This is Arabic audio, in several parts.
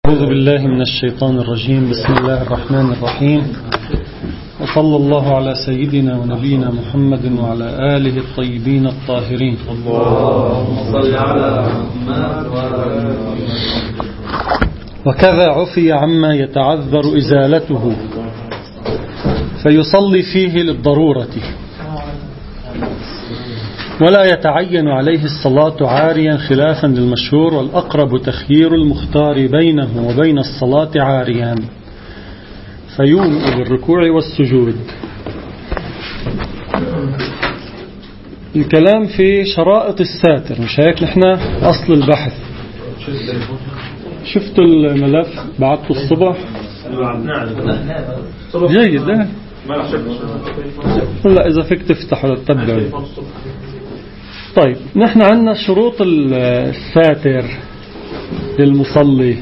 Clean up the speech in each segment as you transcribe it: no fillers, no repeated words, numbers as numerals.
أعوذ بالله من الشيطان الرجيم. بسم الله الرحمن الرحيم، وصلى الله على سيدنا ونبينا محمد وعلى آله الطيبين الطاهرين. اللهم صل على محمد وعلى آله. وكذا عفي عما يتعذر إزالته فيصلي فيه للضرورة، ولا يتعين عليه الصلاة عاريا خلافا للمشهور، والأقرب تخيير المختار بينه وبين الصلاة عاريا فيومئ بالركوع والسجود. الكلام في شرائط الساتر، مش هيك نحن أصل البحث. شفتوا الملف بعته الصبح؟ جيد. لا إذا فيك تفتح ولا تتبع. طيب، نحن عندنا شروط الساتر للمصلي.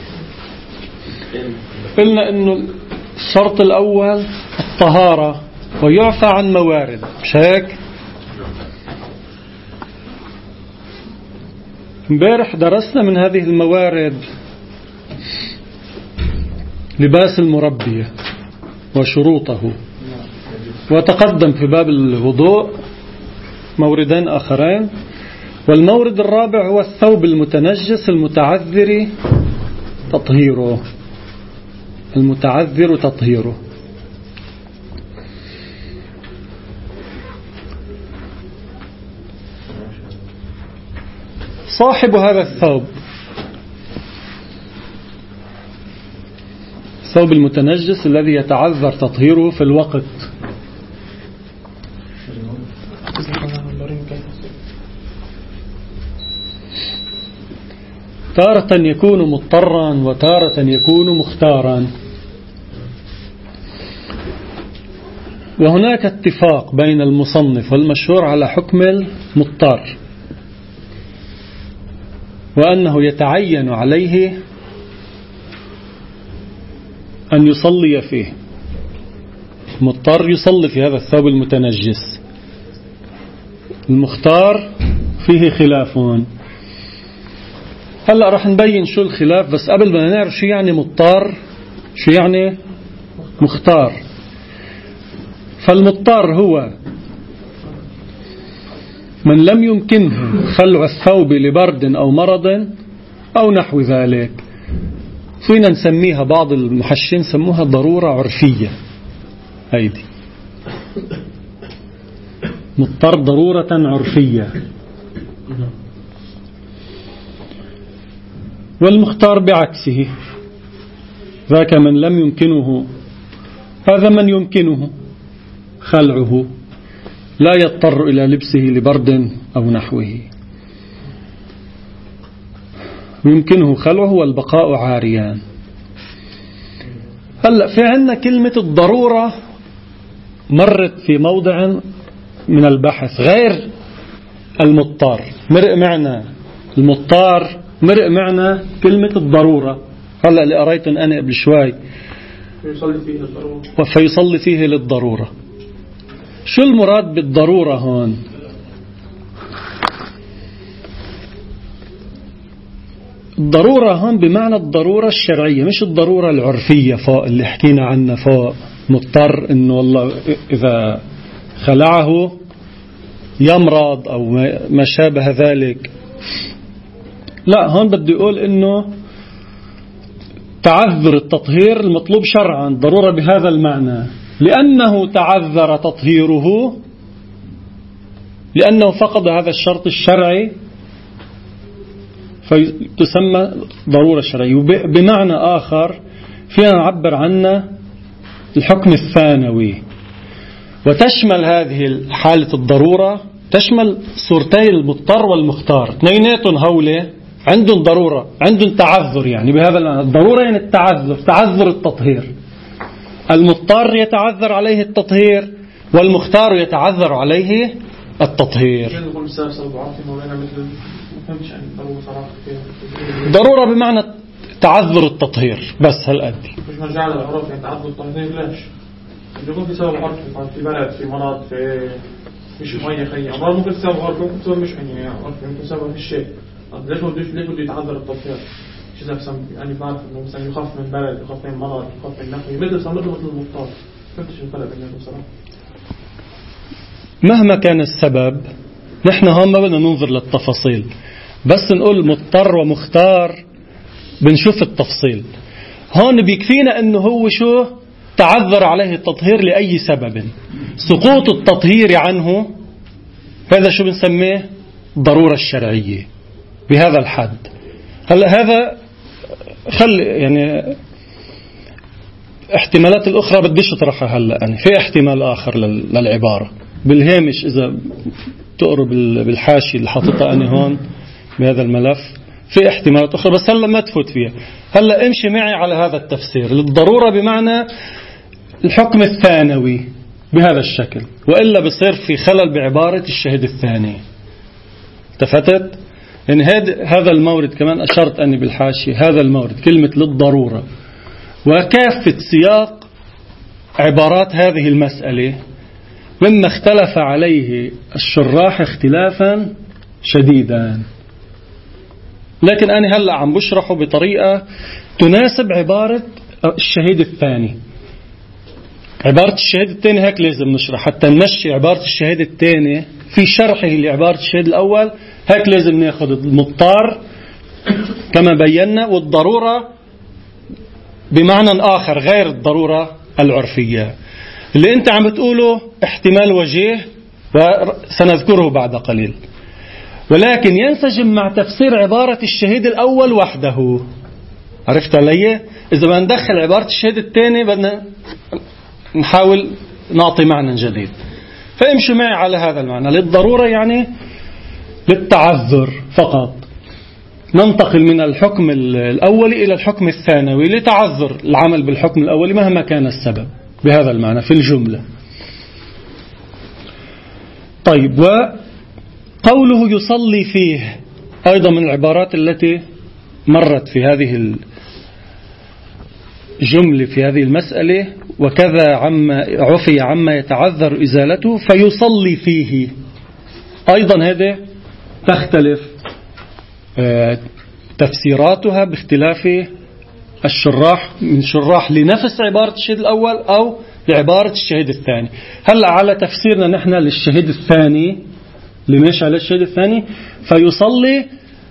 قلنا انه الشرط الاول الطهارة ويعفى عن موارد، مش هيك؟ امبارح درسنا من هذه الموارد لباس المربية وشروطه، وتقدم في باب الوضوء موردين آخرين، والمورد الرابع هو الثوب المتنجس المتعذر تطهيره. المتعذر تطهيره. صاحب هذا الثوب المتنجس الذي يتعذر تطهيره في الوقت، تارة يكون مضطرا وتارة يكون مختارا. وهناك اتفاق بين المصنف والمشهور على حكم المضطر، وأنه يتعين عليه أن يصلي فيه. المضطر يصلي في هذا الثوب المتنجس. المختار فيه خلافون. هلأ راح نبين شو الخلاف، بس قبل ما نعرف شو يعني مضطر شو يعني مختار. فالمضطر هو من لم يمكنه خلع الثوب لبرد أو مرض أو نحو ذلك. فينا نسميها، بعض المحشين سموها ضرورة عرفية. هيدي مضطر ضرورة عرفية. والمختار بعكسه، ذاك من لم يمكنه، هذا من يمكنه خلعه، لا يضطر إلى لبسه لبرد أو نحوه، يمكنه خلعه والبقاء عاريان. هلأ في عندنا كلمة الضرورة مرت في موضع من البحث غير المضطر. مرق معنا المضطر، مرق معنا كلمة الضرورة. هلأ اللي قريتن أنا قبل شوي فيصلي فيه للضرورة. شو المراد بالضرورة هون؟ الضرورة هون بمعنى الضرورة الشرعية، مش الضرورة العرفية فوق اللي حكينا عنها فوق. مضطر إنه والله إذا خلعه يمرض أو ما شابه ذلك. لا، هون بدي أقول إنه تعذر التطهير المطلوب شرعا، ضرورة بهذا المعنى، لأنه تعذر تطهيره، لأنه فقد هذا الشرط الشرعي فتسمى ضرورة شرعية. بمعنى آخر فينا نعبر عنه الحكم الثانوي. وتشمل هذه حالة الضرورة تشمل صورتي المضطر والمختار، اثنيناتهم هولة عندهم ضرورة، عندهم تعذر. يعني بهذا الضرورة يعني التعذر، تعذر التطهير. المضطر يتعذر عليه التطهير، والمختار يتعذر عليه التطهير. ضرورة بمعنى تعذر التطهير بس هالقد. مش مرجع للعرف يعني تعذر التطهير. ليش؟ يكون في سبب عرفي، في بلد، في مرض، في مش مية خيّة. أمراض ممكن سبب عرفي، ممكن سبب مش يعني عرفي، ممكن سبب مش شيء. ليش بده يتعذر التطهير؟ مش إذا يعني بعرف إنه مثلا يخاف من برد، يخاف من مرض، يخاف من نحوي، مثل صار مثل المضطر. فهمتش الفرق بينهم بصراحة. مهما كان السبب نحن هون ما بدنا ننظر للتفاصيل، بس نقول مضطر ومختار بنشوف التفصيل. هون بيكفينا انه هو شو تعذر عليه التطهير لأي سبب، سقوط التطهير عنه هذا شو بنسميه ضرورة الشرعية بهذا الحد. هلا هذا يعني احتمالات الأخرى بديش اطرحها هلا. يعني في احتمال آخر للعبارة بالهامش إذا تقرب بالحاشي اللي حاططها أنا هون بهذا الملف، في احتمالات أخرى بس هلا ما تفوت فيها. هلا امشي معي على هذا التفسير للضرورة بمعنى الحكم الثانوي بهذا الشكل، وإلا بصير في خلل بعبارة الشهيد الثاني. التفتت؟ يعني هذا المورد كمان أشرت أني بالحاشي، هذا المورد كلمة للضرورة وكافة سياق عبارات هذه المسألة مما اختلف عليه الشراح اختلافا شديدا، لكن أنا هلأ عم بشرحه بطريقة تناسب عبارة الشهيد الثاني. عبارة الشهيد الثاني هيك لازم نشرح حتى نمشي عبارة الشهيد الثاني في شرحه لعبارة الشهيد الأول. هيك لازم ناخذ المضطر كما بينا، والضرورة بمعنى آخر غير الضرورة العرفية اللي أنت عم بتقوله احتمال وجيه وسنذكره بعد قليل، ولكن ينسجم مع تفسير عبارة الشهيد الأول وحده. عرفت علي؟ إذا بدنا ندخل عبارة الشهيد الثاني بدنا نحاول نعطي معنى جديد. فامشوا معي على هذا المعنى للضرورة، يعني للتعذر فقط. ننتقل من الحكم الأولي إلى الحكم الثانوي لتعذر العمل بالحكم الأولي مهما كان السبب بهذا المعنى في الجملة. طيب، وقوله يصلي فيه أيضا من العبارات التي مرت في هذه الجملة في هذه المسألة، وكذا عفي عما يتعذر إزالته فيصلي فيه. أيضا هذا تختلف تفسيراتها باختلاف الشراح، من شراح لنفس عبارة الشهيد الأول أو لعبارة الشهيد الثاني. هلأ على تفسيرنا نحن للشهيد الثاني اللي ماشي على الشهيد الثاني، فيصلي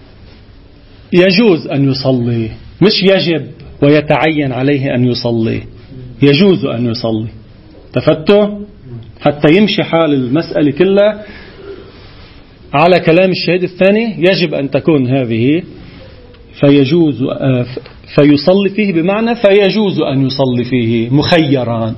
يجوز أن يصلي، مش يجب ويتعين عليه أن يصلي، يجوز أن يصلي. تفتوا حتى يمشي حال المسألة كلها على كلام الشهيد الثاني، يجب أن تكون هذه فيجوز فيصلي فيه بمعنى فيجوز أن يصلي فيه مخيرا.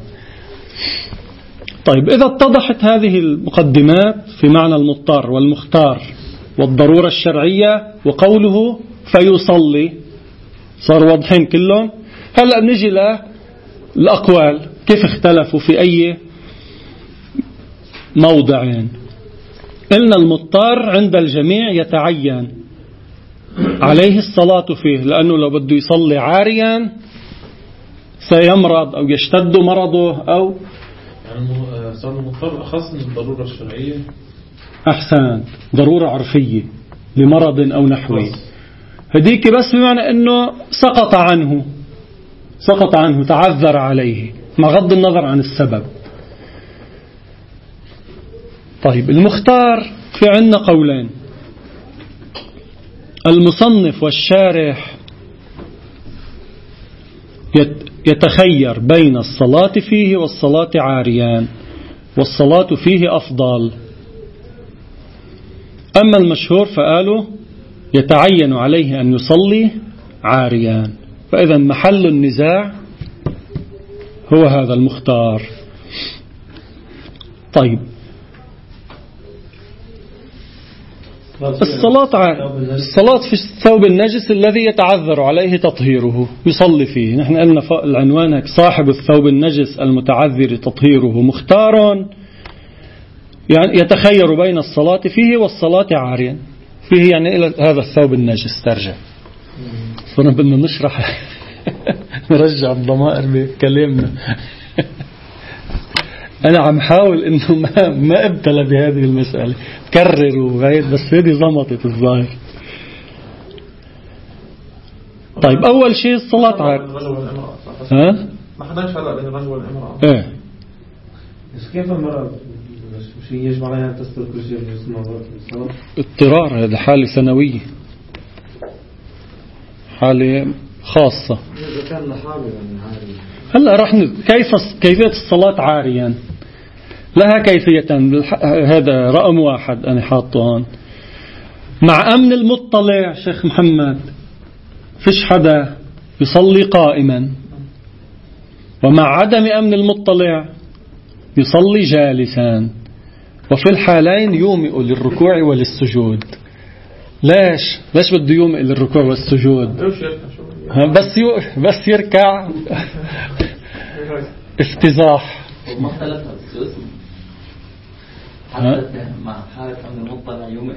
طيب، إذا اتضحت هذه المقدمات في معنى المضطر والمختار والضرورة الشرعية وقوله فيصلي صار واضحين كلهم. هلأ بنجي للأقوال كيف اختلفوا في أي موضعين. إن المضطر عند الجميع يتعين عليه الصلاة فيه، لأنه لو بده يصلي عاريا سيمرض أو يشتد مرضه أو يعني صار المضطر أخص من الضرورة الشرعية. أحسن، ضرورة عرفية لمرض أو نحوه، هديك بس بمعنى أنه سقط عنه تعذر عليه مع غض النظر عن السبب. طيب، المختار في عنا قولين. المصنف والشارح يتخير بين الصلاة فيه والصلاة عاريان، والصلاة فيه أفضل. أما المشهور فقالوا يتعين عليه أن يصلي عاريان، فإذا محل النزاع هو هذا المختار. طيب، الصلاة في الثوب النجس الذي يتعذر عليه تطهيره يصلي فيه. نحن قلنا العنوان صاحب الثوب النجس المتعذر تطهيره مختار، يعني يتخير بين الصلاة فيه والصلاة عاريا فيه، يعني إلى هذا الثوب النجس ترجع. صرنا بدنا نشرح نرجع الضمائر بكلامنا. أنا عم حاول إنه ما ابتلى بهذه المسألة، كرر وغير، بس هذه ضمطت الظاهر. طيب أول شيء الصلاة عارية. ها؟ ما حداش فرق بين الرجل والامرأة. إيه. بس كيف المرأة مش يجب عليها أن تستر كل شيء في الصلاة؟ اضطرار، هذا حالة ثانوية، حالة خاصة. إذا كان لحاله يعني عاري. هلا راح كيفية الصلاة عاريا لها كيفية. هذا رقم واحد أنا حاطه هون. مع أمن المطلع شيخ محمد فيش حدا يصلي قائما، ومع عدم أمن المطلع يصلي جالسا، وفي الحالين يومئ للركوع وللسجود. ليش بده يومئ للركوع والسجود؟ بس يركع افتزاح. ما اختلفت حتى مع حالة أمن المطلع يومئ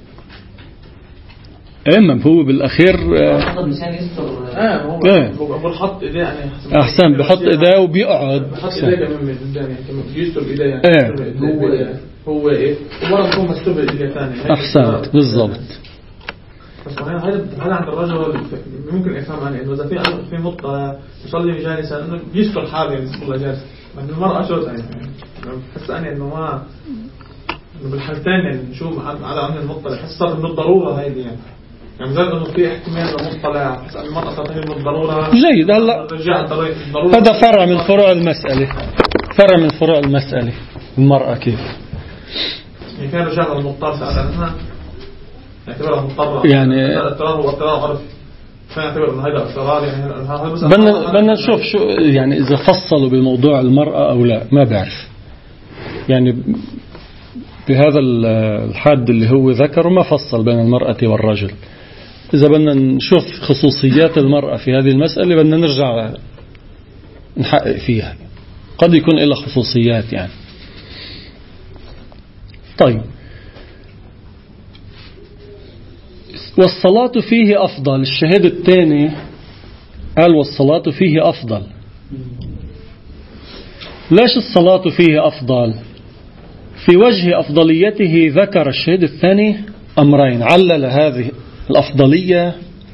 إما هو بالأخير مشان يستر. بحط إيديه يعني أحسن، بحط إيديه وبيقعد. بحط إيديه كمان قدام يعني بيستر إيديه يعني. هو إيه ومرة بكون مستر إيديه ثانية. أحسنت بالضبط. بس هذا عند الرجل ممكن إفهم يعني إنه إذا في مطلع يصلي جالسا إنه بيستر حاله يعني يصلي جالس. عند المرأة شو يعني بحس أنا إنه ما إنه بالحالتين يعني نشوف على أمن المطلع بحس صار من الضرورة هيدي يعني زي إنه في احتمال لمطلع بحس أن المرأة صارت من الضرورة. جيد. هلا هذا فرع من فروع المسألة، فرع من فروع المسألة. المرأة كيف يعني كان رجال المضطر سألنا يعتبرها مضطرة يعني اضطرار هو اضطرار عرفي فيعتبر إنه هذا اضطرار يعني بدنا نشوف شو يعني إذا فصلوا بموضوع المرأة أو لا ما بعرف يعني بهذا الحد اللي هو ذكر ما فصل بين المرأة والرجل. إذا بدنا نشوف خصوصيات المرأة في هذه المسألة بدنا نرجع نحقق فيها، قد يكون لها خصوصيات يعني. طيب والصلاة فيه أفضل. الشهيد الثاني قال والصلاة فيه أفضل. ليش الصلاة فيه أفضل؟ في وجه أفضليته ذكر الشهيد الثاني أمرين، علل هذه الأفضلية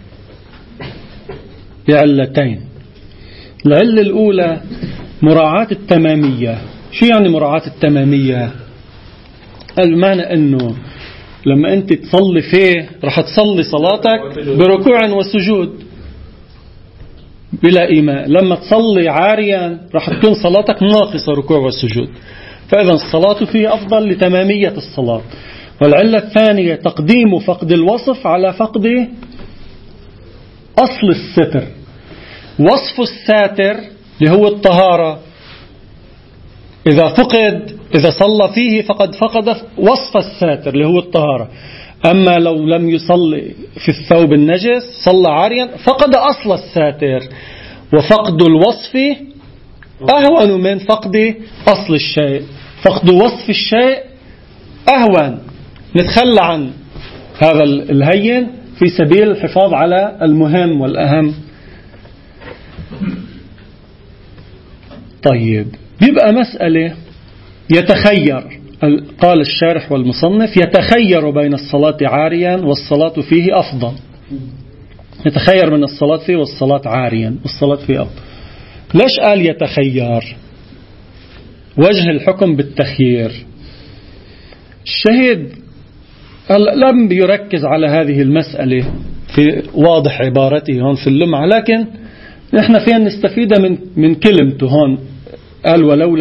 بعلتين. العلة الأولى مراعاة التمامية. شو يعني مراعاة التمامية؟ المعنى أنه لما أنت تصلي فيه رح تصلي صلاتك بركوع وسجود بلا إيماء. لما تصلي عاريا رح تكون صلاتك ناقصة ركوع وسجود. فإذا الصلاة فيه أفضل لتمامية الصلاة. والعلة الثانية تقديم فقد الوصف على فقد أصل الستر. وصف الساتر اللي هو الطهارة إذا صلى فيه فقد فقد وصف الساتر اللي هو الطهارة. أما لو لم يصلي في الثوب النجس صلى عاريا فقد أصل الساتر. وفقد الوصف أهون من فقد أصل الشيء. فقد وصف الشيء أهون، نتخلى عن هذا الهين في سبيل الحفاظ على المهم والأهم. طيب بيبقى مسألة يتخير. قال الشارح والمصنف يتخير بين الصلاة عاريا والصلاة فيه أفضل. يتخير من الصلاة فيه والصلاة عاريا والصلاة فيه أفضل. ليش قال يتخير؟ وجه الحكم بالتخيير. الشهيد لم يركز على هذه المسألة في واضح عبارته هون في اللمعة، لكن نحن فيها نستفيد من كلمته هون. قال ولولا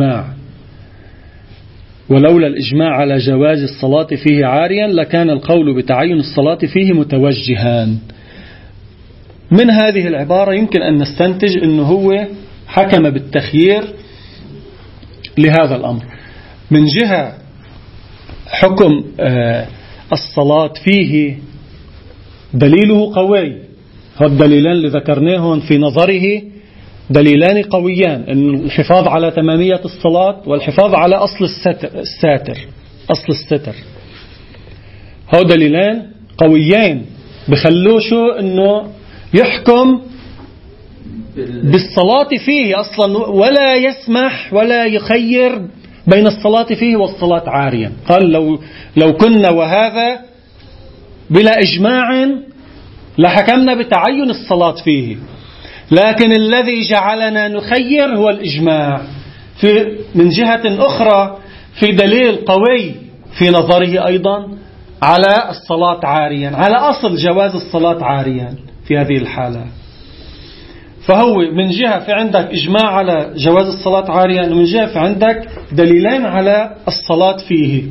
الإجماع على جواز الصلاة فيه عاريا لكان القول بتعين الصلاة فيه متوجهان. من هذه العبارة يمكن أن نستنتج أنه هو حكم بالتخيير لهذا الأمر. من جهة حكم الصلاة فيه دليله قوي. هالدليلان اللي ذكرناهم في نظره دليلان قويان، أن الحفاظ على تمامية الصلاة والحفاظ على أصل أصل الستر. هو دليلان قويين بخلوه شو أنه يحكم بالصلاة فيه أصلا ولا يسمح ولا يخير بين الصلاة فيه والصلاة عاريا. قال لو كنا وهذا بلا إجماع لحكمنا بتعين الصلاة فيه. لكن الذي جعلنا نخير هو الإجماع. من جهة أخرى في دليل قوي في نظره أيضا على الصلاة عاريا، على أصل جواز الصلاة عاريا في هذه الحالة. فهو من جهة في عندك إجماع على جواز الصلاة عاريا، ومن جهة في عندك دليلين على الصلاة فيه.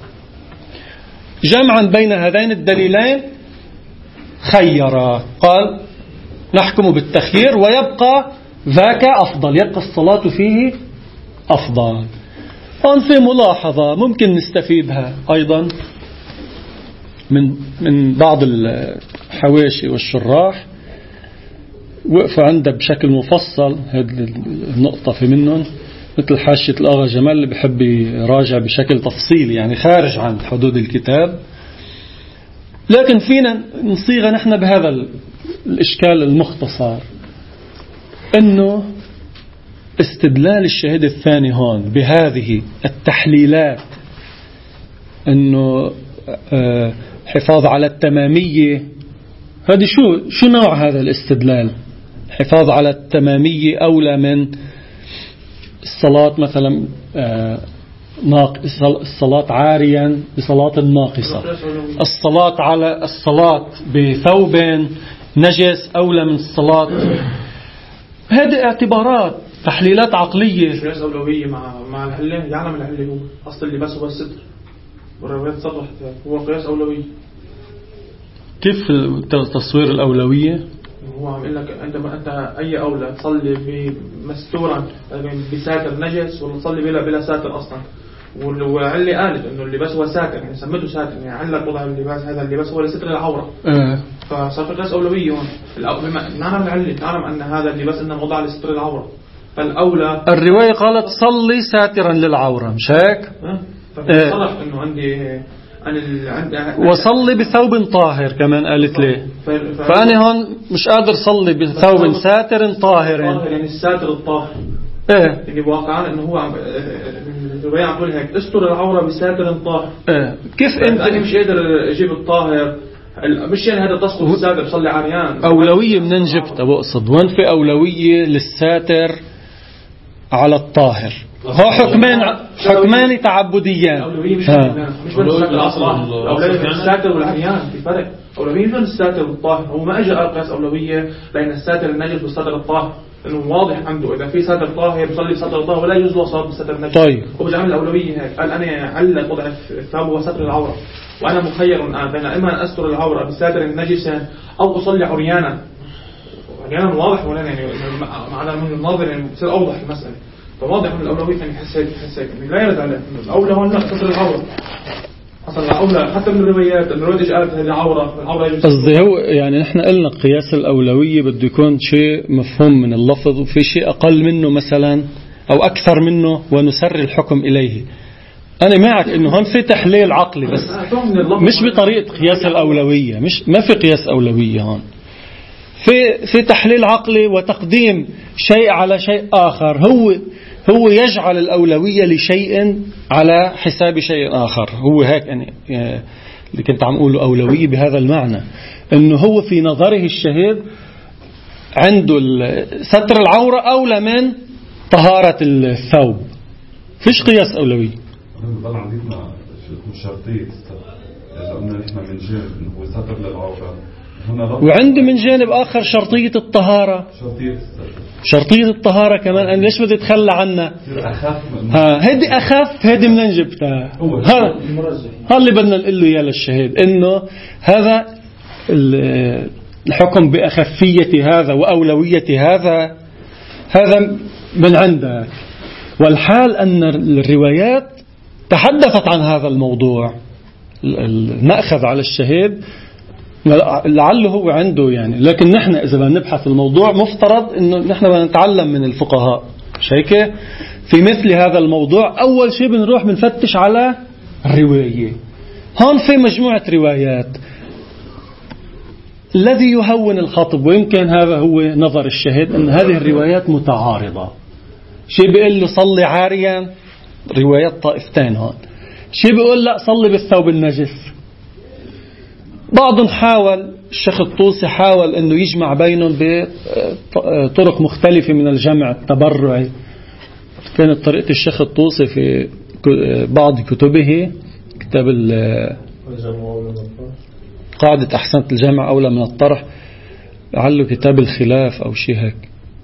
جمعا بين هذين الدليلين خيرا، قال نحكم بالتخيير ويبقى ذاك أفضل، يبقى الصلاة فيه أفضل. هون في ملاحظة ممكن نستفيدها أيضا من بعض الحواشي والشراح، وقف عنده بشكل مفصل هذه النقطة في منهم، مثل حاشية الأغا جمال اللي بحب يراجع بشكل تفصيلي يعني خارج عن حدود الكتاب. لكن فينا نصيغ نحن بهذا الإشكال المختصر، إنه استدلال الشهيد الثاني هون بهذه التحليلات، إنه حفاظ على التمامية، هذه شو نوع هذا الاستدلال؟ حفاظ على التمامية أولى من الصلاة مثلا الصلاة عاريا بصلاة ناقصة، الصلاة على الصلاة بثوب نجس أولى من الصلاة. هذه اعتبارات تحليلات عقلية. قياس أولوية مع الحلة، يعلم الحلة هو أصل اللباس هو الستر، والروايات صرحت هو قياس أولوية. كيف تصوير الأولوية؟ هو عم يقول لك أنت أي أولى تصلي بمستورا بساتر نجس ولا تصلي بلا ساتر أصلا؟ والعلة قالت إنه اللباس هو ساتر، يعني سمته ساتر، يعني علة وضع اللباس، هذا اللباس هو لستر العورة. فصار قياس أولوية هون. نعلم العلة، نعلم أن هذا اللباس إنه وضع لستر العورة، فالأولى الرواية قالت صلي ساترا للعورة، مش هيك؟ فصرح إنه عندي وصلي بثوب طاهر كمان قالت ليه. فأنا هون مش قادر صلي بثوب ساتر طاهر، يعني الساتر الطاهر يعني واقعا انه هو الرواية عم تقول هيك استر العورة بساتر طاهر. كيف انت مش قادر اجيب الطاهر، مش يعني هذا تسقط الساتر صلي عريان. أولوية من جبتها بقصد، وين في أولوية للساتر على الطاهر؟ هو حكمان تعبديان. أولوية مش بين الساتر الطاهر، أولوية بين الساتر والعريان، في فرق. أولوية بين الساتر والطاهر، هو ما أجى قياس أولوية بين الساتر النجس والساتر الطاهر، إنه واضح عنده إذا في ساتر طاهر بيصلي بساتر طاهر ولا يجوز له صلاة بساتر نجس. طيب هو بيعمل الأولوية هيك، قال أنا علّق وضع الثوب هو ستر العورة، وأنا مخير الآن بين إما أن أستر العورة بساتر نجسا أو أصلي عريانا. عريانا واضح ولا يعني معنا من الناظر يعني بصير أوضح المسألة. فواضح من الأولوية يعني حسيت يعني لا يرد عليه الأولى هون لا ستر العورة. أصلا الأولى حتى من الروايات قالت هذه العورة قصدي هو يعني نحن قلنا قياس الأولوية بده يكون شيء مفهوم من اللفظ، وفي شيء أقل منه مثلا أو أكثر منه ونسر الحكم إليه. أنا معك إنه هون في تحليل عقلي بس مش بطريقة قياس الأولوية، ما في قياس أولوية هون، في تحليل عقلي وتقديم شيء على شيء آخر. هو يجعل الأولوية لشيء على حساب شيء آخر. هو هيك يعني اللي كنت عم أقوله أولوية بهذا المعنى، إنه هو في نظره الشهيد عنده ستر العورة أولى من طهارة الثوب. فيش قياس أولوية. طبعا عندنا شرطية إذا قلنا نحن من جانب إنه هو ستر للعورة، وعندي من جانب آخر شرطية الطهارة. شرطية الطهارة كمان أنا ليش بدي أتخلى عنها؟ هيدي أخف، هيدي من جبتها. هذا اللي بدنا نقول له يا للشهيد، إنه هذا الحكم بأخفية هذا وأولوية هذا من عندك. والحال أن الروايات تحدثت عن هذا الموضوع، المأخذ على الشهيد لعله هو عنده يعني. لكن نحن إذا بنبحث الموضوع مفترض إنه نحن بنتعلم من الفقهاء شيكة في مثل هذا الموضوع. أول شيء بنروح بنفتش على الرواية. هون في مجموعة روايات، الذي يهون الخطب ويمكن هذا هو نظر الشهيد أن هذه الروايات متعارضة. شيء بيقول له صلي عاريا، روايات طائفتين هون. شيء بيقول لا صلي بالثوب النجس. بعضهم حاول الشيخ الطوسي حاول أنه يجمع بينهم بطرق مختلفة من الجمع التبرعي. كانت طريقة الشيخ الطوسي في بعض كتبه، كتاب قاعدة أحسنت الجمع أولى من الطرح، لعله كتاب الخلاف أو شيء هيك،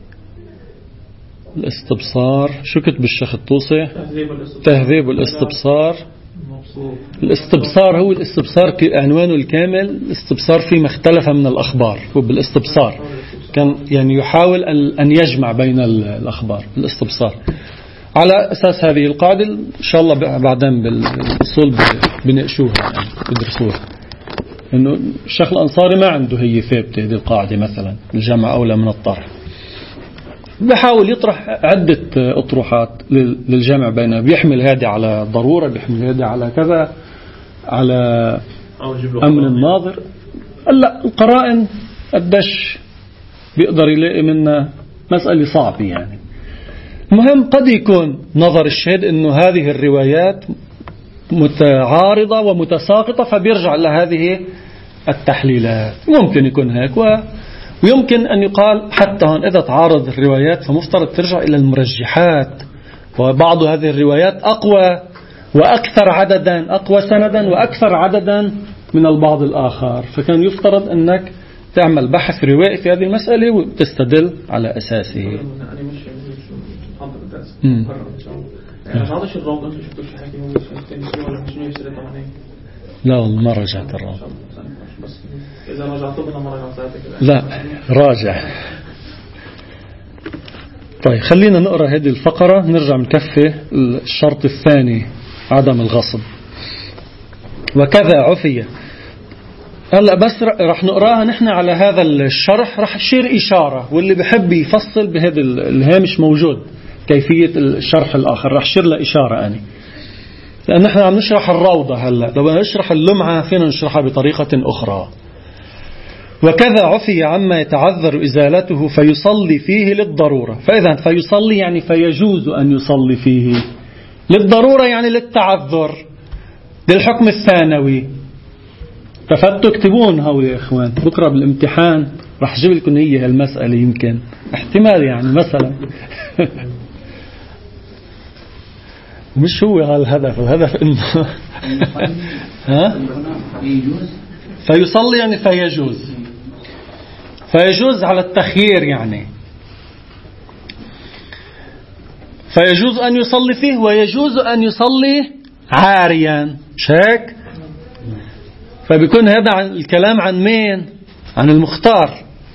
الاستبصار. شو كتب الشيخ الطوسي؟ تهذيب الاستبصار. الاستبصار هو الاستبصار عنوانه الكامل الاستبصار فيما اختلف من الأخبار. هو بالاستبصار كان يعني يحاول أن يجمع بين الأخبار. الاستبصار على أساس هذه القاعدة إن شاء الله بعدين بالأصول بنقشوها يعني بدرسوها، إنه الشيخ الأنصاري ما عنده هي ثابتة هذه القاعدة، مثلا الجمع أولى من الطرح. بحاول يطرح عدة أطروحات للجمع بينها، بيحمل هذه على ضرورة، بيحمل هذه على كذا، على أمن الناظر. لا القرائن قديش بيقدر يلاقي منها مسألة صعبة يعني. المهم قد يكون نظر الشهد إنه هذه الروايات متعارضة ومتساقطة، فبيرجع لهذه التحليلات. ممكن يكون هيك، ويمكن أن يقال حتى هون إذا تعارض الروايات فمفترض ترجع إلى المرجحات، وبعض هذه الروايات أقوى وأكثر عددا، أقوى سندا وأكثر عددا من البعض الآخر، فكان يفترض أنك تعمل بحث روائي في هذه المسألة وتستدل على أساسه. لا والله ما رجعت الروض. إذا رجعت بنا ما رجعت لا راجع. طيب خلينا نقرأ هذه الفقرة، نرجع نكفي الشرط الثاني عدم الغصب. وكذا عفية. هلا بس رح نقراها نحن على هذا الشرح، رح يشير إشارة، واللي بحب يفصل بهذا الهامش موجود كيفية الشرح الآخر، رح يشير له إشارة أنا، لأن نحن عم نشرح الروضة. هلا لو نشرح اللمعة فينا نشرحها بطريقة أخرى. وكذا عفي عما يتعذر إزالته فيصلي فيه للضرورة. فإذا فيصلي يعني فيجوز أن يصلي فيه للضرورة، يعني للتعذر، للحكم الثانوي. تفتوا اكتبون هؤلاء يا إخوان، بكرة بالامتحان رح جيب لكم هي المسألة، يمكن احتمال يعني مثلا مش هو الهدف إنه فيصلي يعني فيجوز على التخيير، يعني فيجوز أن يصلي فيه ويجوز أن يصلي عاريا، مش هيك؟ فبيكون هذا عن الكلام عن مين؟ عن المختار.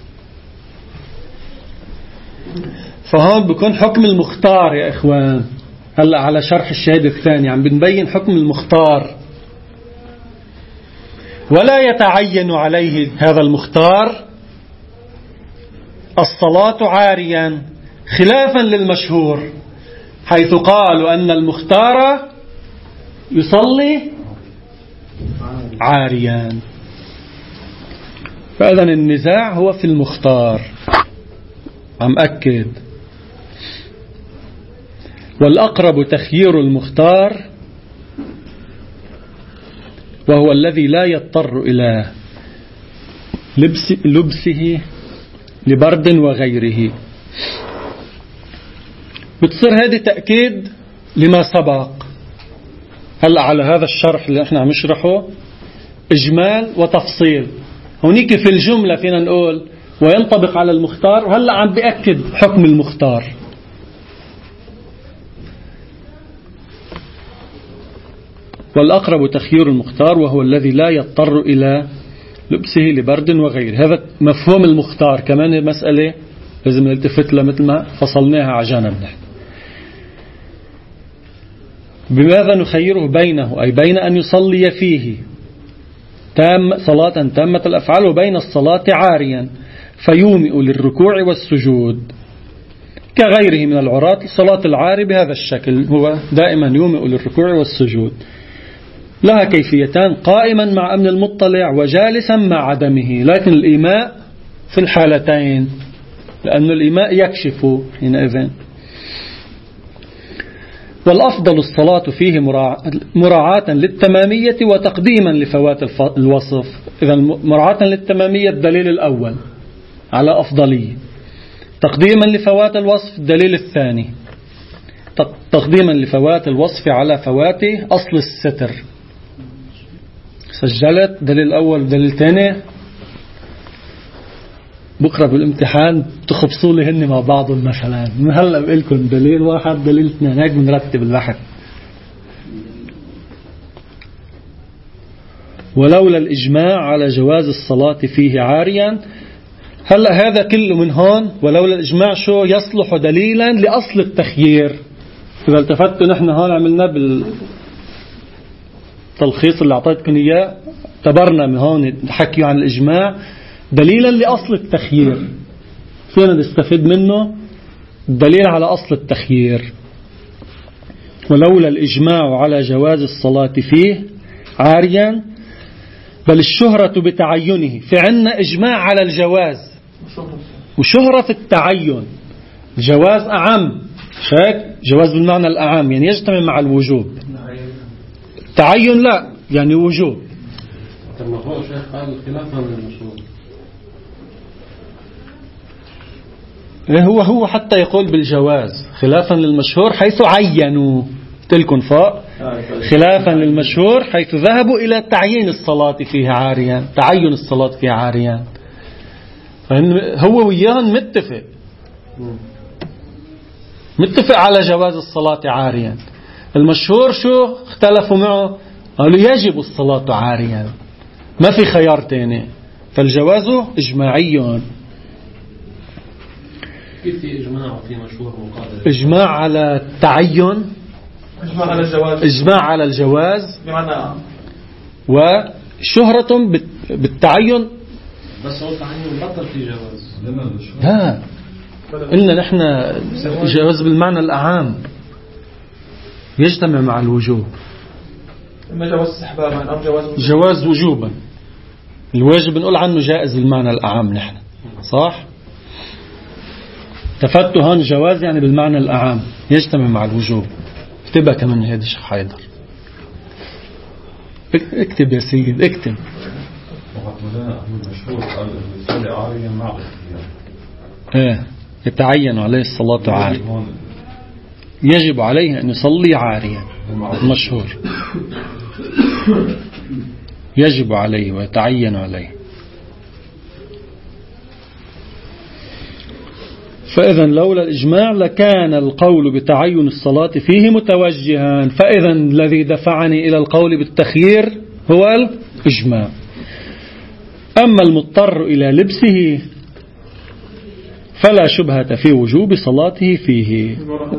فهون بيكون حكم المختار يا إخوان. هلأ على شرح الشهادة الثاني عم بنبين حكم المختار. ولا يتعين عليه هذا المختار الصلاة عاريا، خلافا للمشهور، حيث قالوا أن المختار يصلي عاريا. فإذا النزاع هو في المختار، عم أكد. والأقرب تخيير المختار، وهو الذي لا يضطر إلى لبسه لبرد وغيره. بتصير هذه تأكيد لما سبق. هلأ على هذا الشرح اللي احنا عم نشرحه إجمال وتفصيل. هونيك في الجملة فينا نقول وينطبق على المختار، وهلأ عم بأكد حكم المختار. والأقرب تخيير المختار، وهو الذي لا يضطر إلى لبسه لبرد وغيره. هذا مفهوم المختار كمان مسألة لازم نلتفت لها مثل ما فصلناها على جانب نحن. بماذا نخيره بينه؟ أي بين أن يصلي فيه صلاة تامة الأفعال وبين الصلاة عاريا فيومئ للركوع والسجود كغيره من العراة. الصلاة العاري بهذا الشكل هو دائما يومئ للركوع والسجود. لها كيفيتان: قائما مع أمن المطلع وجالسا مع عدمه. لكن الإيماء في الحالتين، لأن الإيماء يكشف حينئذ. والأفضل الصلاة فيه مراعاة للتمامية وتقديما لفوات الوصف. إذا مراعاة للتمامية الدليل الأول على أفضلية، تقديما لفوات الوصف الدليل الثاني، تقديما لفوات الوصف على فوات أصل الستر. سجلت دليل أول دليل ثاني. بكرة بالامتحان تخبصوا لي هن مع بعضهم مثلا، من هلا بقول لكم دليل واحد دليل اثنين، هيك بنرتب البحث. ولولا الإجماع على جواز الصلاة فيه عاريا. هلا هذا كله من هون ولولا الإجماع شو يصلح دليلا لأصل التخيير. إذا التفتوا نحن هون عملنا بالتلخيص اللي أعطيتكم إياه، اعتبرنا من هون حكي عن الإجماع دليلا لأصل التخيير، فينا نستفيد منه الدليل على أصل التخيير. ولولا الإجماع على جواز الصلاة فيه عاريا بل الشهرة بتعينه. في عنا إجماع على الجواز وشهرة في التعين. جواز أعم، شاك جواز بالمعنى الأعم يعني يجتمع مع الوجوب. تعين لا يعني وجوب. طب ما هو شيخ قال خلافا للمشهور. هو حتى يقول بالجواز خلافا للمشهور حيث عينوا تلكن فوق، خلافا للمشهور حيث ذهبوا إلى تعيين الصلاة فيها عاريا، تعين الصلاة فيها عاريا. هو وياهم متفق على جواز الصلاة عاريا. المشهور شو اختلفوا معه، قالوا يجب الصلاة عاريا، ما في خيار تاني، فالجواز إجماعي. كيف في إجماع وفي مشهور مقابل؟ إجماع على التعين، إجماع على الجواز، إجماع على الجواز بمعنى وشهرة بالتعين. بس هو تعين بطل في جواز. لا إن نحن جواز بالمعنى الأعام يجتمع مع الوجوب. إما جواز استحبابا أو جواز وجوبا. الواجب نقول عنه جائز بالمعنى الأعام نحن، صح؟ تفتوا هون جواز يعني بالمعنى الأعام يجتمع مع الوجوب. اكتبها كمان هذا شيخ حيدر، اكتب يا سيد اكتب. المشهور قال يصلي عاريا مع يتعين عليه الصلاة عاريا، يجب عليه أن يصلي عاريا. المشهور يجب عليه ويتعين عليه. فإذا لولا الإجماع لكان القول بتعين الصلاة فيه متوجها. فإذا الذي دفعني إلى القول بالتخيير هو الإجماع. أما المضطر إلى لبسه فلا شبهة في وجوب صلاته فيه.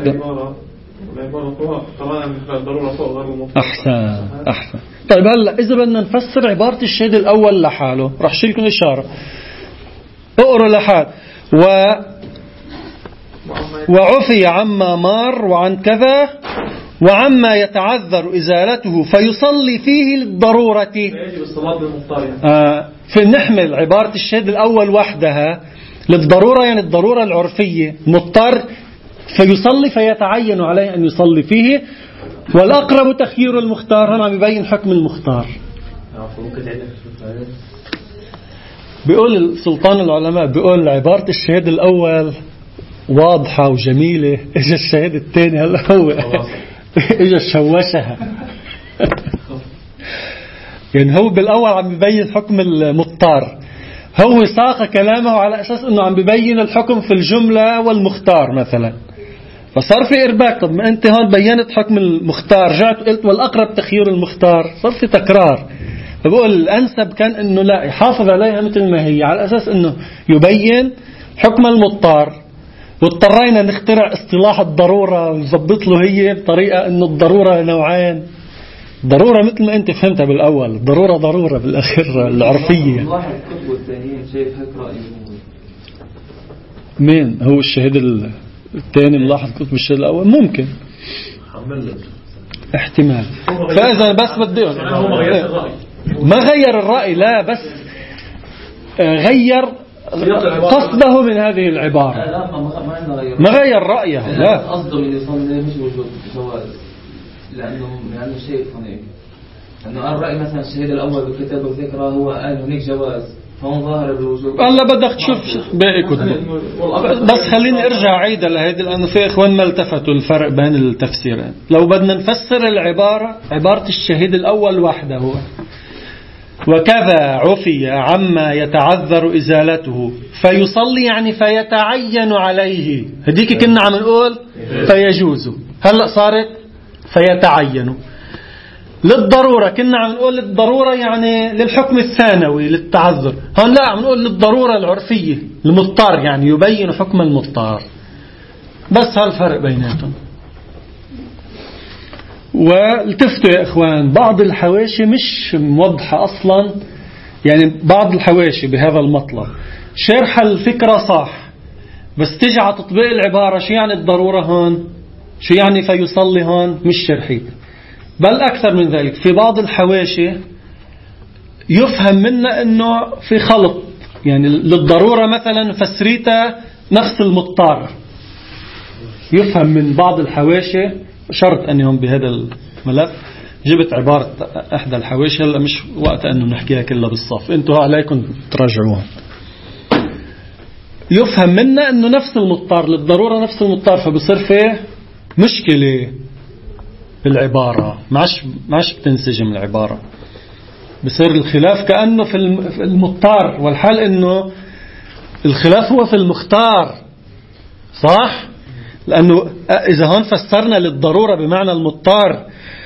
أحسن. طيب هلا إذا بدنا نفسر عبارة الشهيد الأول لحاله رح شيل لكم إشارة، اقرأ لحال وعفي عما مار وعن كذا وعما يتعذر إزالته فيصلي فيه للضرورة. يجب الصلاة بالمضطر. فنحمل عبارة الشهيد الأول وحدها للضرورة يعني الضرورة العرفية، مضطر فيصلي فيتعين عليه أن يصلي فيه. والأقرب تخيير المختار. هنا بيبين حكم المختار. بيقول سلطان العلماء بيقول عبارة الشهيد الأول واضحة وجميلة، إجا الشهيد الثاني هلا هو إجا شوشها. يعني هو بالأول عم بيبين حكم المضطر، هو ساق كلامه على أساس أنه عم بيبين الحكم في الجملة والمختار مثلا، فصار في إرباك. طب ما أنت هون بينت حكم المختار، رجعت قلت والأقرب تخيير المختار، صار في تكرار. فبقول الأنسب كان أنه لا يحافظ عليها مثل ما هي على أساس أنه يبين حكم المضطر. واضطرينا نخترع اصطلاح الضرورة ونضبط له هي بطريقة أنه الضرورة نوعين. ضرورة مثل ما أنت فهمتها بالأول، ضرورة بالأخير العرفية. مين هو الشهيد الثاني ملاحظ كتب الشهيد الأول؟ ممكن احتمال. فإذا بس بدي ما غير الرأي، لا بس غير قصده من هذه العبارة. ما غير رأيه، لا قصده اللي يصلي مش وجود جواز لأنه شيء صنيع. انه الرأي مثلا الشهيد الاول بالكتاب والذكرى هو قال هناك جواز فهو ظاهر بالوجوب. هلا بدك تشوف باقي كتب. بس خليني ارجع عيدها لهيدي لانه في اخوان ما التفتوا الفرق بين التفسيرين. لو بدنا نفسر العبارة، عبارة الشهيد الاول وحده هو وكذا عفي عما يتعذر ازالته فيصلي، يعني فيتعين عليه. هديك كنا عم نقول فيجوز، هلا صارت فيتعين. للضرورة كنا عم نقول للضرورة يعني للحكم الثانوي للتعذر، هون لا عم نقول للضرورة العرفية المضطر، يعني يبين حكم المضطر. بس هالفرق بيناتهم. والتفتوا يا إخوان، بعض الحواشي مش موضحة أصلا، يعني بعض الحواشي بهذا المطلب شرح الفكرة صح، بس تجي على تطبيق العبارة شو يعني الضرورة هون، شو يعني فيصلي هون، مش شرحيت. بل أكثر من ذلك، في بعض الحواشي يفهم منا أنه في خلط، يعني للضرورة مثلا فسريتها نفس المضطر، يفهم من بعض الحواشي. شرط أنهم بهذا الملف جبت عبارة أحدى الحواشي، هلا مش وقت أنه نحكيها كلها بالصف، أنتوا عليكم تراجعوها. يفهم منا أنه نفس المضطر للضرورة نفس المضطر، فبصير فيه مشكلة بالعبارة، معش بتنسجم العبارة، بصير الخلاف كأنه في المضطر، والحال أنه الخلاف هو في المختار، صح؟ لأنه إذا هون فسرنا للضرورة بمعنى المضطر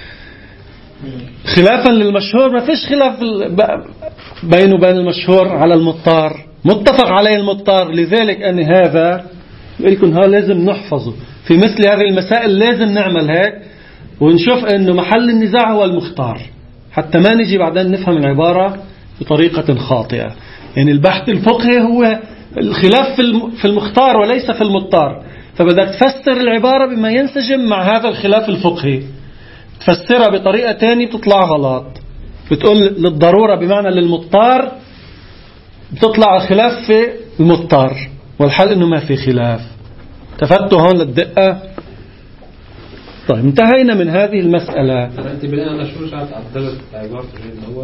خلافا للمشهور، ما فيش خلاف بينه وبين المشهور على المضطر، متفق عليه المضطر. لذلك أن هذا لكم ها لازم نحفظه في مثل هذه المسائل، لازم نعمل هيك ونشوف أنه محل النزاع هو المختار، حتى ما نجي بعدين نفهم العبارة بطريقة خاطئة. يعني البحث الفقهي هو الخلاف في المختار وليس في المضطر، فبدك تفسر العبارة بما ينسجم مع هذا الخلاف الفقهي. تفسرها بطريقة تانية بتطلع غلط، بتقول للضرورة بمعنى للمضطر، بتطلع الخلاف في المضطر، والحل انه ما في خلاف. تفتوا هون للدقة. طيب انتهينا من هذه المسألة. انت بالآن أنا شو رجعت عدلت عبارة الشهيد الأول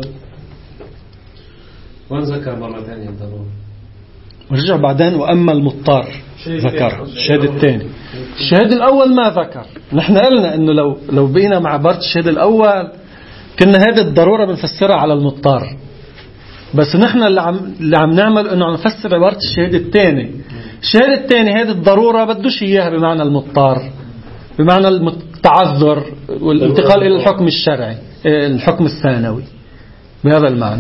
وان ذكر مرة ثانية الضرورة، ورجع بعدين وأما المضطر ذكر الشهيد الثاني. الشهيد الأول ما ذكر. نحن قلنا إنه لو بقينا مع عبارة الشهيد الأول كنا هذه الضرورة بنفسرها على المضطر، بس نحن اللي عم نعمل إنه عم نفسر عبارة الشهيد الثاني. الشهيد الثاني هذه الضرورة بدوش إياها بمعنى المضطر، بمعنى التعذر والانتقال إلى الحكم الشرعي، الحكم الثانوي بهذا المعنى.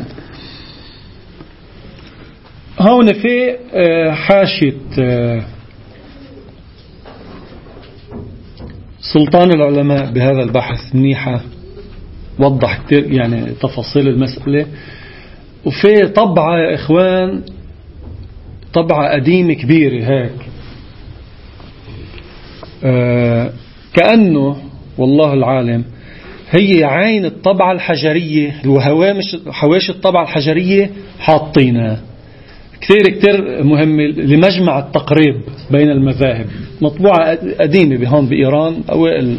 هون في حاشية سلطان العلماء بهذا البحث منيحة، وضح كتير يعني تفاصيل المسألة. وفي طبعة يا إخوان، طبعة قديمة كبيرة هيك، كأنه والله العالم هي عين الطبعة الحجرية وحواشي الطبعة الحجرية حاطينها. كتير مهم لمجمع التقريب بين المذاهب، مطبوعة قديمة بهون بإيران أوائل.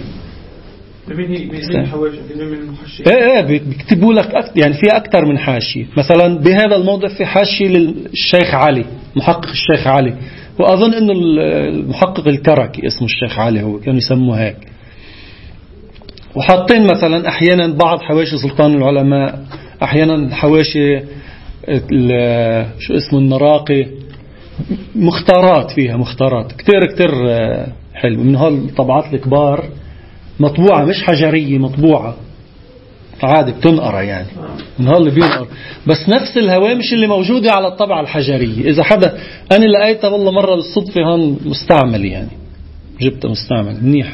بيكتبوا لك يعني فيها أكثر من حاشية. مثلا بهذا الموضع في حاشية للشيخ علي، محقق الشيخ علي، وأظن أنه المحقق الكركي اسمه الشيخ علي، هو كانوا يسموه هيك. وحاطين مثلا أحيانا بعض حواشي سلطان العلماء، أحيانا حواشي شو اسمه النراقي، مختارات فيها، مختارات كتير حلو من هالطبعات الكبار، مطبوعة مش حجرية، مطبوعة عادي بتنقرأ يعني من هال اللي بينقر. بس نفس الهوامش اللي موجودة على الطبعة الحجرية، إذا حدا أنا لقيتها والله مرة بالصدفة هون مستعمل، يعني جبتها مستعمل منيح.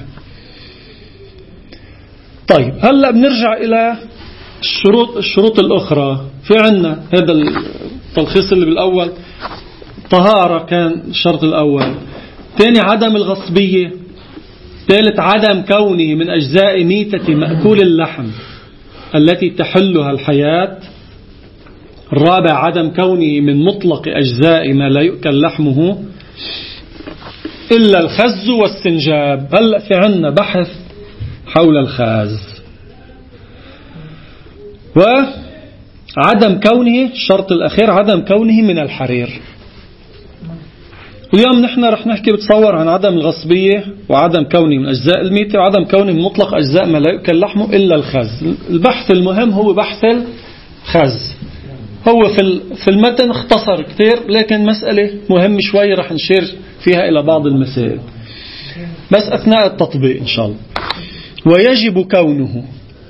طيب هلأ بنرجع إلى الشروط الأخرى. في عنا هذا التلخيص اللي بالأول، طهارة كان الشرط الأول، ثاني عدم الغصبية، ثالث عدم كونه من أجزاء ميتة مأكول اللحم التي تحلها الحياة، الرابع عدم كونه من مطلق أجزاء ما لا يؤكل لحمه إلا الخز والسنجاب. هلأ في عنا بحث حول الخاز. وعدم كونه الشرط الأخير عدم كونه من الحرير. اليوم نحن رح نحكي بتصور عن عدم الغصبية وعدم كونه من أجزاء الميتة وعدم كونه من مطلق أجزاء ما لا يؤكل لحمه إلا الخز. البحث المهم هو بحث الخز. هو في المتن اختصر كتير، لكن مسألة مهم شوي رح نشير فيها إلى بعض المسائل بس أثناء التطبيق إن شاء الله. ويجب كونه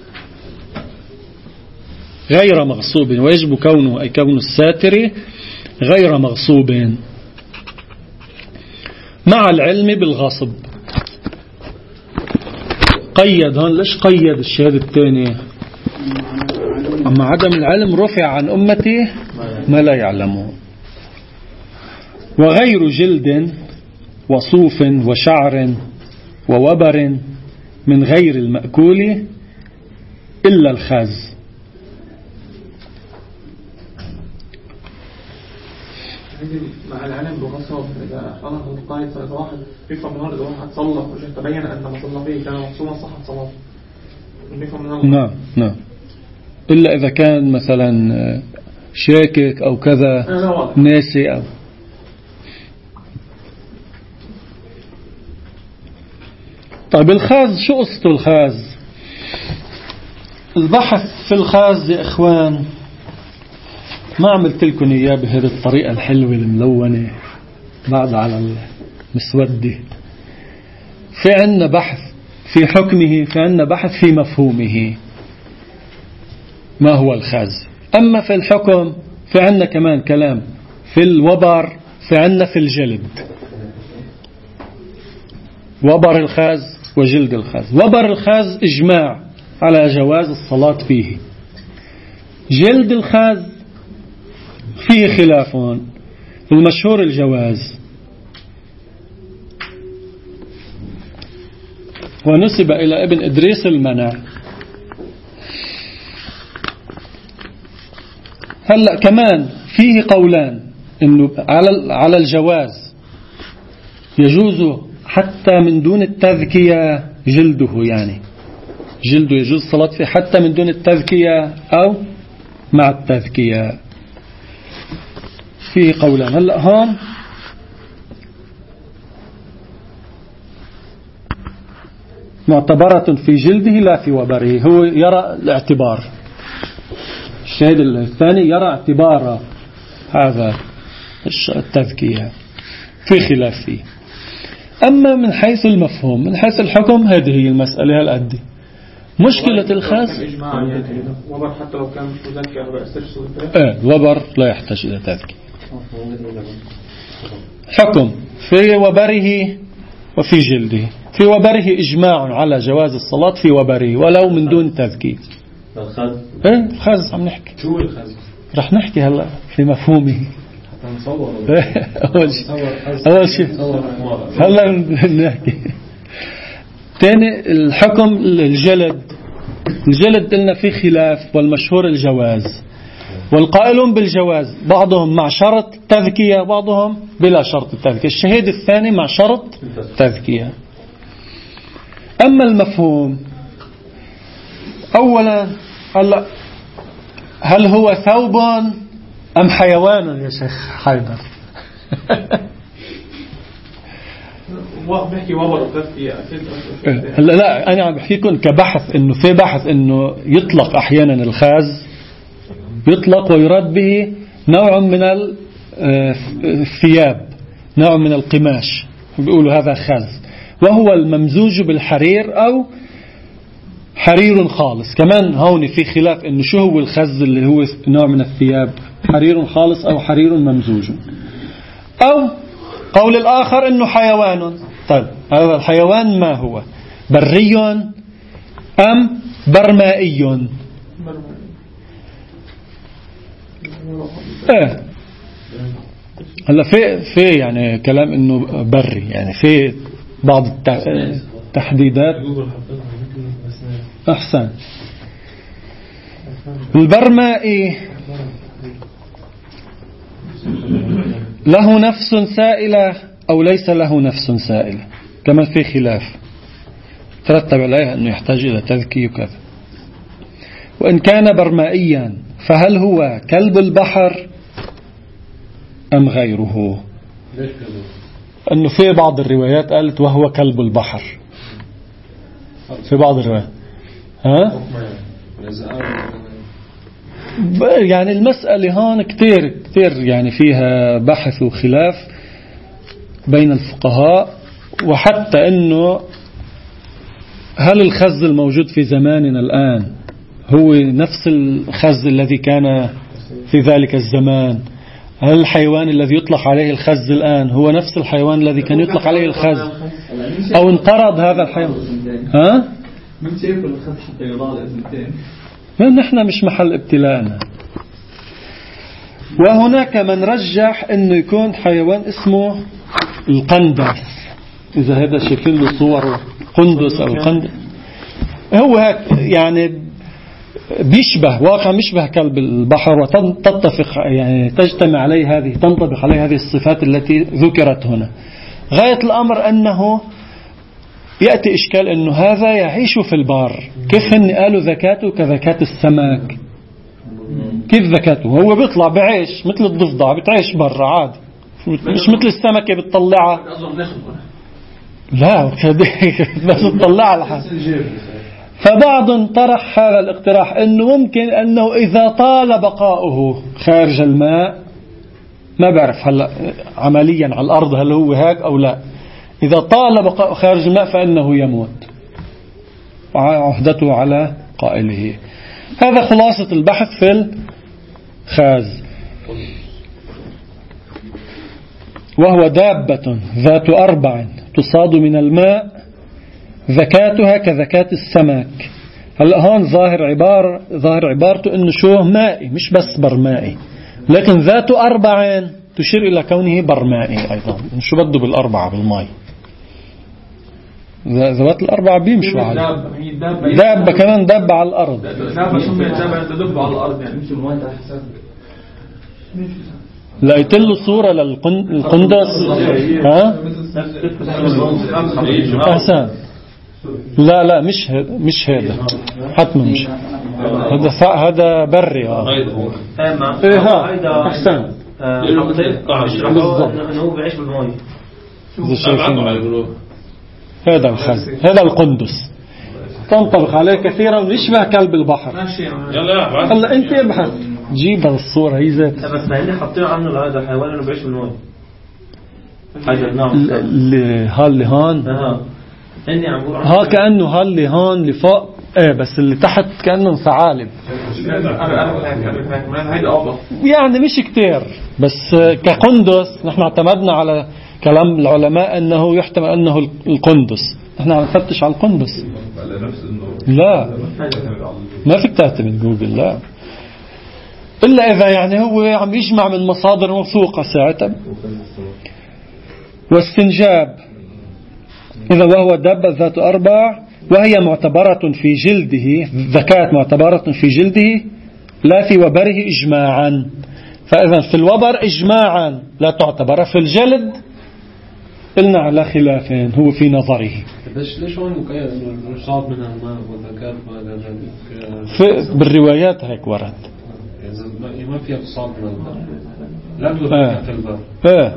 غير مغصوب، ويجب كونه أي كون الساتر غير مغصوب مع العلم بالغصب. قيد هون، ليش قيد الشهادة الثانية؟ أما عدم العلم رفع عن أمتي ما لا يعلمون. وغير جلد وصوف وشعر ووبر من غير المأكول إلا الخز. مع العلم بغصب إذا خلق القائد فإذا واحد بيفهم من هون، إذا واحد صلى وجه تبين أن ما صلى فيه كان مقصوما صحة صلاة. نعم. إلا إذا كان مثلا شاكك أو كذا ناسي أو. طيب الخاز شو قصته؟ الخاز البحث في الخاز يا إخوان ما عملت لكم إياه بهذه الطريقة الحلوة الملونة بعد على المسودة. في عنا بحث في حكمه، في عنا بحث في مفهومه ما هو الخاز. أما في الحكم في عنا كمان كلام في الوبر، في عنا في الجلد، وبر الخاز وجلد الخاز. وبر الخاز إجماع على جواز الصلاة فيه. جلد الخاز فيه خلاف، المشهور الجواز، ونسب إلى ابن إدريس المنع. هلأ كمان فيه قولان إنه على الجواز، يجوز حتى من دون التذكية جلده، يعني جلده يجوز الصلاة فيه حتى من دون التذكية أو مع التذكية. فيه قولان. هلأ هون معتبرة في جلده لا في وبره. هو يرى الاعتبار، الشاهد الثاني يرى اعتبار هذا التذكية، في خلاف فيه. أما من حيث المفهوم من حيث الحكم هذه هي المسألة هالقد. مشكلة الخاص وبر حتى لو كان مش مذكر ما بيأثرش الوبر لا يحتاج إلى تذكية. حكم في وبره وفي جلده. في وبره إجماع على جواز الصلاة في وبره ولو من دون تذكية. الخز الخز عم نحكي شو الخز؟ رح نحكي هلا في مفهومه. نصور أول شيء هلا نحكي. تاني الحكم الجلد قلنا فيه خلاف، والمشهور الجواز، والقائلون بالجواز بعضهم مع شرط تذكية بعضهم بلا شرط التذكية. الشهيد الثاني مع شرط تذكية. أما المفهوم أولا هل هو ثوب أم حيوان يا شيخ حيدر؟ بحكي وبر تذكية لا أنا عم بحكيكم كبحث، إنه في بحث إنه يطلق أحيانا الخاز، يطلق ويراد به نوع من الثياب، نوع من القماش، بيقولوا هذا خاز، وهو الممزوج بالحرير أو حرير خالص. كمان هون في خلاف إنه شو هو الخز اللي هو نوع من الثياب، حرير خالص أو حرير ممزوج. أو قول الآخر إنه حيوان. طيب هذا الحيوان ما هو؟ بري أم برمائي؟ هلا في يعني كلام إنه بري، يعني في بعض التحديدات. أحسن. البرمائي له نفس سائلة أو ليس له نفس سائلة، كمان في خلاف ترتب عليها أنه يحتاج إلى تذكية وكذا. وإن كان برمائيا فهل هو كلب البحر أم غيره؟ أنه في بعض الروايات قالت وهو كلب البحر، في بعض الروايات. ها؟ يعني المسألة هون كتير يعني فيها بحث وخلاف بين الفقهاء، وحتى أنه هل الخز الموجود في زماننا الآن هو نفس الخز الذي كان في ذلك الزمان؟ هل الحيوان الذي يطلق عليه الخز الآن هو نفس الحيوان الذي كان يطلق عليه الخز، أو انقرض هذا الحيوان؟ ها؟ من شايف الخز حتى يضال اسمتين؟ نحن مش محل ابتلاءنا. وهناك من رجح انه يكون حيوان اسمه القندس، اذا هذا شايفين له صور قندس او القندس، هو هيك يعني بيشبه واقع مشبه كلب البحر، وتتفق يعني تجتمع عليه هذه، تنطبق عليه هذه الصفات التي ذكرت هنا. غاية الأمر أنه يأتي إشكال أنه هذا يعيش في البار، كيف إن قالوا ذكاته كذكاة السمك؟ كيف ذكاته؟ هو بيطلع بعيش مثل الضفدع، بتعيش برا عادي، مش مثل السمكة بتطلعها، لا بس تطلعها لحد. فبعض طرح هذا الاقتراح أنه ممكن أنه إذا طال بقاؤه خارج الماء، ما بعرف هلا عمليا على الأرض هل هو هيك أو لا، إذا طال بقاؤه خارج الماء فإنه يموت، وعهدته على قائله. هذا خلاصة البحث في الخاز. وهو دابة ذات أربع تصاد من الماء، ذكاتها كذكاة السمك. هلا هون ظاهر عبارته انه شو مائي، مش بس برمائي، لكن ذات أربع تشير إلى كونه برمائي أيضا. شو بده بالأربعة بالماء؟ ذوات الأربعة بيمشوا على دابة كمان، دابة على الأرض. دابة سميت دابة تدب على الأرض يعني مش الماء تحت. لقيت له صورة للقندس. ها؟ أحسن. لا مش هذا حتما مش هذا بري. ايه ها احسن بالضبط، انه بيعيش بالماء. هذا الخز، هذا القندس تنطبق عليه كثيرا ويشبه كلب البحر. هلا انت ابحث جيب الصورة هي ذات. بس بعدين حاطين عنه هذا الحيوان انه بيعيش بالماء. اللي هون ها كأنه هاللي هون لفوق ايه، بس اللي تحت كأنه ثعالب يعني مش كتير. بس كقندس نحن اعتمدنا على كلام العلماء أنه يحتمل أنه القندس، نحن عم نفتش على القندس. لا ما فيك تعتمد جوجل، لا إلا إذا يعني هو عم يجمع من مصادر موثوقة ساعتها. واستنجاب إذا وهو دابة ذات أربع، وهي معتبرة في جلده، ذكاة معتبرة في جلده لا في وبره إجماعا. فإذا في الوبر إجماعا لا تعتبر، في الجلد قلنا على خلافين هو في نظره. بس ليش هون مقيد انه صعب منها الماء والذكاء بالروايات هيك ورد، يعني ما فيها صعب من الماء لا تذكر البر.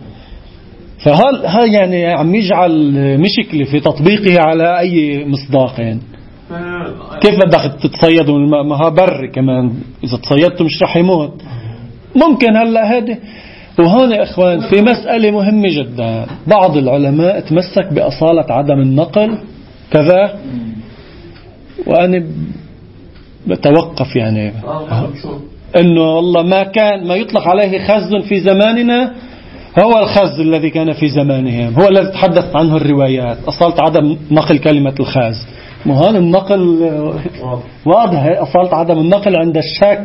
فهل يعني عم يجعل مشكلة في تطبيقه على أي مصداقين. كيف بدك تتصيدوا من الماء؟ ما ها بر كمان، إذا تصيدتوا مش رح يموت ممكن. هلأ هذا وهون يا إخوان في مسألة مهمة جدا. بعض العلماء تمسك بأصالة عدم النقل كذا، وأنا بتوقف يعني إنه والله ما يطلق عليه خز في زماننا هو الخز الذي كان في زمانهم، هو الذي تحدث عنه الروايات. أصالة عدم نقل كلمة الخاز، مهان النقل واضح، أصالة عدم النقل عند الشك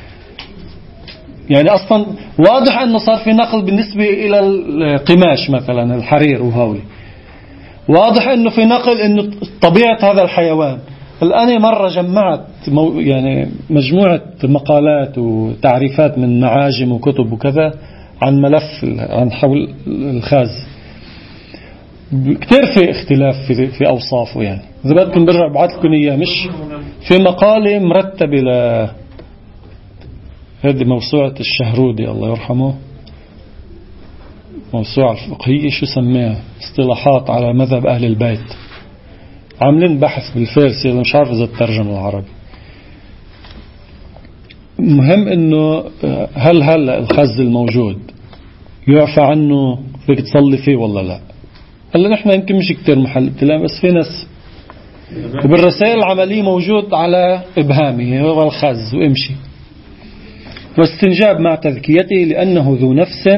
يعني أصلا واضح أنه صار في نقل بالنسبة إلى القماش مثلا الحرير وهولي، واضح أنه في نقل أنه طبيعة هذا الحيوان. الآن مرة جمعت يعني مجموعة مقالات وتعريفات من معاجم وكتب وكذا عن ملف عن حول الخاز، كتير في اختلاف في أوصافه. يعني إذا بدكم برجع بعت لكم إياه، مش في مقالة مرتب إلى هذه موسوعة الشهرودي الله يرحمه، موسوعة الفقهية شو سميها، اصطلاحات على مذهب أهل البيت. عاملين بحث بالفارسي، مش عارف إذا الترجمة العربي. مهم إنه هل هلا الخز الموجود يعفى عنه فيك تصلي فيه ولا لا؟ هلا نحن يمكن مش كتير محل ابتلاء، بس في ناس وبالرسائل العملية موجود على إبهامه هو الخز وامشي. واستنجاب مع تذكيته لأنه ذو نفس،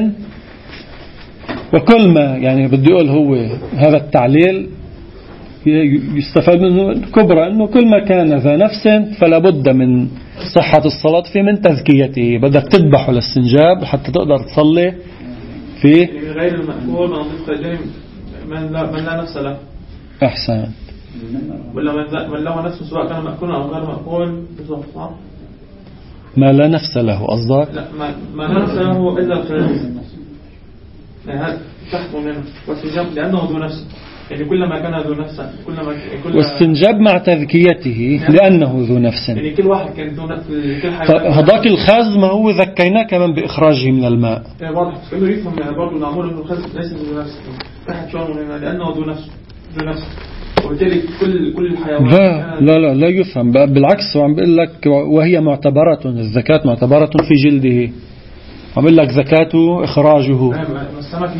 وكل ما يعني بدي أقول هو هذا التعليل يستفاد منه الكبرى أنه كل ما كان ذا نفس فلا بد من صحة الصلاة فيه من تذكيته. بدك تذبحه للاستنجاب حتى تقدر تصلي فيه غير المأكول من لا نفس له. أحسن. ولا من له نفسه سواء كان مأكول أو غير مأكول صح؟ ما لا نفس له قصدك؟ لا ما لا نفس له إلا الخلاص، يعني هذا تحت منه واستنجاب لأنه ذو نفس، يعني كلما كان ذو نفس واستنجاب مع تذكيته لأنه ذو نفس، يعني كل واحد كان ذو نفس. هذاك الخز ما هو ذكيناه كمان بإخراجه من الماء. يعني واضح كله يفهم يعني برضه نعمل إنه الخز ليس ذو نفس تحت شلون لأنه ذو نفس وبالتالي كل الحيوانات لا يفهم، بالعكس هو عم بيقول لك وهي معتبرة، الزكاة معتبرة في جلده، عم بيقول لك زكاته إخراجه. السمك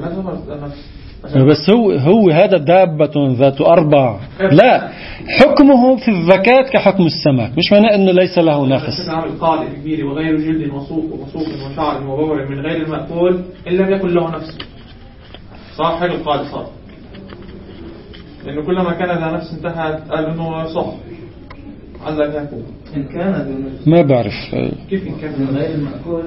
بس هو هذا دابة ذات أربع، لا حكمه في الزكاة كحكم السمك، مش معنى أنه ليس له نفس. القالب كبير وغير جلد وصوف وشعر وبور من غير المأكول إن لم يكن له نفس، صح حاجة القالب صار، لأنه كلما كان ذا نفس انتهت قال إنه صح عندك هكذا. إن كان ما بعرف كيف إن كان من غير المأكول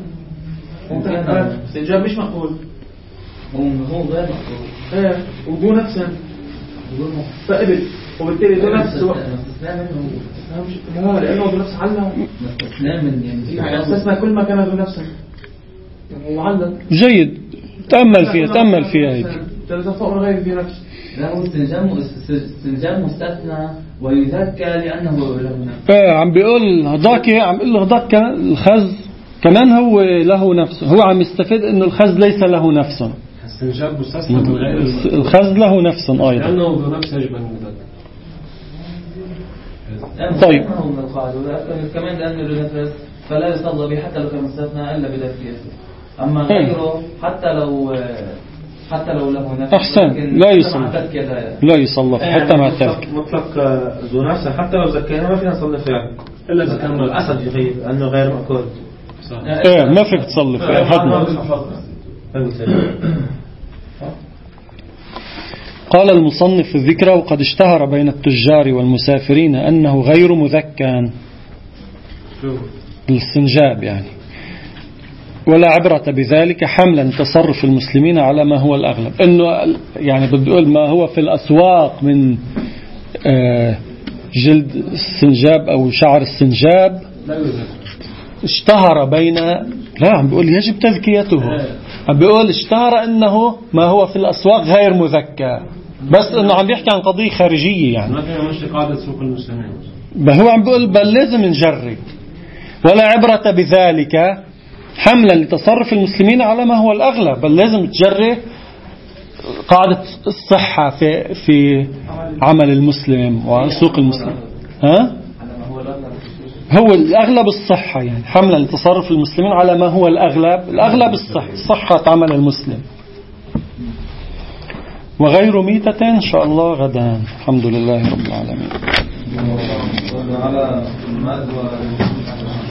استنجاب مش مأكول هو غير مأكول وذو نفسا فقبل وبالتالي ذو نفس لا لأنه ذو نفس علم يعني أساسنا كل ما كان ذو نفس وعلم. جيد، تأمل فيها هيك. تلزفاء من غير ذي نفس. لا هو استنجاب مستثنى ويذكى لأنه له نفس. عم بيقول هداك، عم بيقول له هداك الخز كمان هو له نفس، هو عم يستفيد إنه الخز ليس له نفس. استنجاب مستثنى من غير الخز له نفس أيضا لأنه له نفس يجب أن طيب كمان لأنه له نفس فلا يصلى به حتى لو كان مستثنى إلا بذكيته. أما غيره حتى لو له نفس أحسن لا يصلى حتى مع التذكية. مطلق ذو نفس حتى لو زكينا ما فينا نصلي فيها إلا إذا كان الأسد يغيب أنه غير مأكول. ما فيك تصلي فيها. قال المصنف الذكر وقد اشتهر بين التجار والمسافرين أنه غير مذكى الاستنجاب يعني، ولا عبرة بذلك حملا تصرف المسلمين على ما هو الأغلب. إنه يعني بدي أقول ما هو في الأسواق من جلد السنجاب أو شعر السنجاب اشتهر بين، لا عم بيقول يجب تذكيته، عم بيقول اشتهر أنه ما هو في الأسواق غير مذكى، بس أنه عم بيحكي عن قضية خارجية يعني ما فيها مش قاعدة سوق المسلمين. هو عم بيقول بل لازم نجري، ولا عبرة بذلك حملا لتصرف المسلمين على ما هو الأغلب، بل لازم تجري قاعدة الصحة في عمل المسلم وسوق المسلم. هو الأغلب الصحة يعني، حملا لتصرف المسلمين على ما هو الأغلب صحة عمل المسلم. وغير ميتة إن شاء الله غدا. الحمد لله رب العالمين.